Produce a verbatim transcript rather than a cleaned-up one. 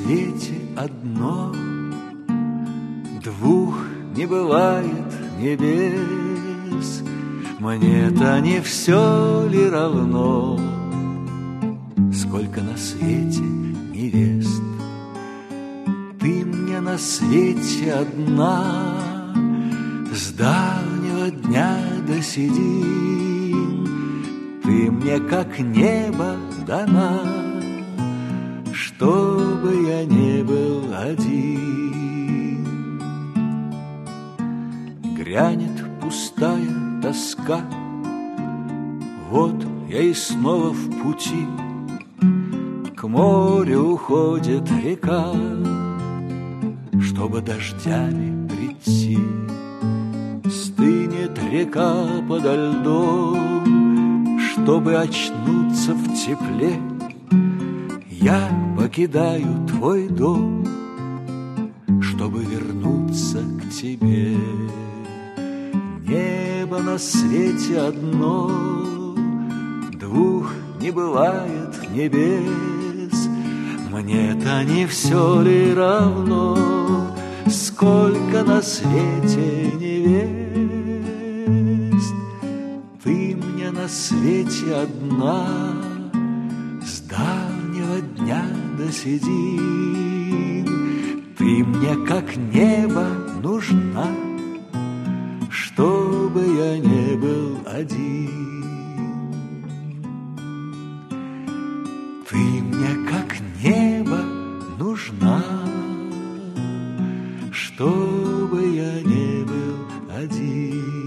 свете одно, двух не бывает небес. Мне-то не все ли равно, сколько на свете невест? Ты мне на свете одна, с давнего дня до седин. Ты мне как небо дана, чтобы я не был один. Грянет пустая тоска, вот я и снова в пути. К морю уходит река, чтобы дождями прийти. Стынет река подо льдом, чтобы очнуться в тепле. Я покидаю твой дом, чтобы вернуться к тебе. Небо на свете одно, двух не бывает небес. Мне-то не все ли равно, сколько на свете невест? Ты мне на свете одна, с давнего дня до седин. Ты мне как небо нужна, чтобы я не был один. Ты мне как небо нужна, чтобы я не был один.